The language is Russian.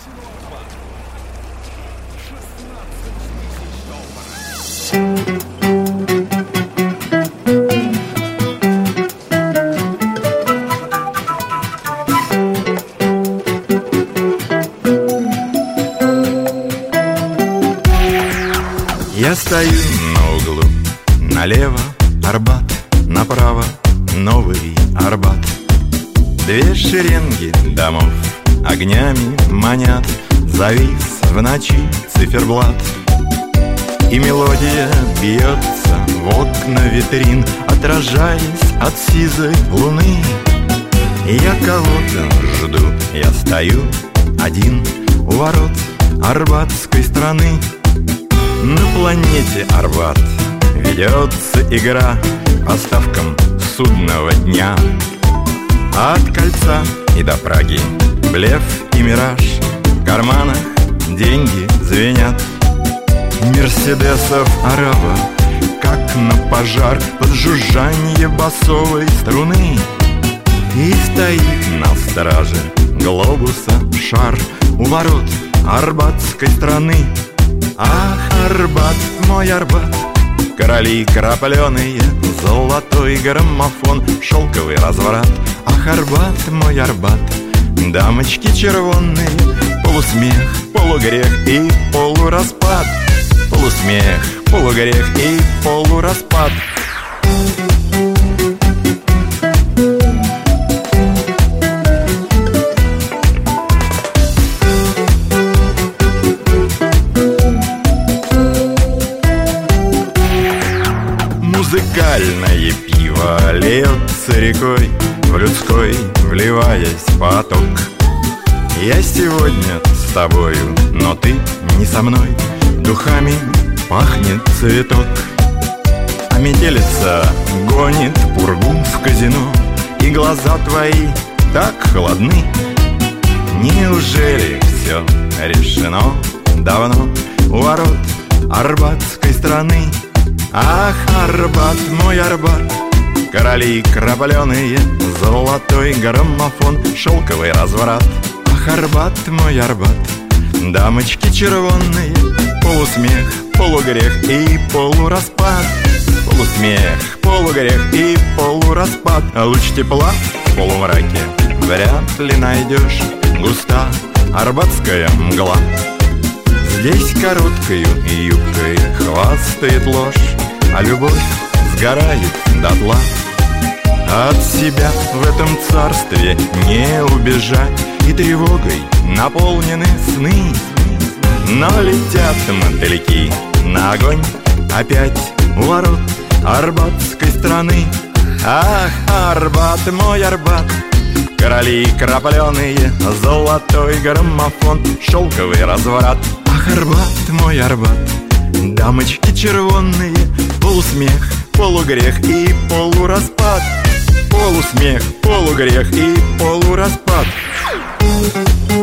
Я стою на углу, налево Арбат, направо Новый Арбат. Две шеренги домов огнями манят, завис в ночи циферблат. И мелодия бьется в окна витрин, отражаясь от сизой луны. И я кого-то жду, я стою один у ворот арбатской страны. На планете Арбат ведется игра по ставкам судного дня. От кольца и до Праги блеф и мираж, в карманах деньги звенят. Мерседесов арава, как на пожар, под жужжанье басовой струны. И стоит на страже глобуса шар у ворот арбатской страны. Ах, Арбат, мой Арбат, короли крапленые, золотой граммофон, шелковый разврат. Ах, Арбат, мой Арбат, дамочки червонные, полусмех, полугрех и полураспад. Полусмех, полугрех и полураспад. Музыкальное пиво льется рекой, в людской вливаясь в поток. Я сегодня с тобою, но ты не со мной. Духами пахнет цветок. А метелица гонит пургу в казино, и глаза твои так холодны. Неужели все решено давно у ворот арбатской страны? Ах, Арбат, мой Арбат, короли крапленые, золотой граммофон, шелковый разврат. Ах, Арбат, мой Арбат, дамочки червонные, полусмех, полугрех и полураспад. Полусмех, полугрех и полураспад. Луч тепла в полумраке вряд ли найдешь, густа арбатская мгла. Здесь короткою юбкой хвастает ложь, а любовь сгорает дотла. От себя в этом царстве не убежать, и тревогой наполнены сны. Но летят мотыльки на огонь опять у ворот арбатской страны. Ах, Арбат, мой Арбат, короли крапленые, золотой граммофон, шелковый разврат. Ах, Арбат, мой Арбат, дамочки червонные, полусмех, полугрех и полураспад. Полусмех, полугрех и полураспад.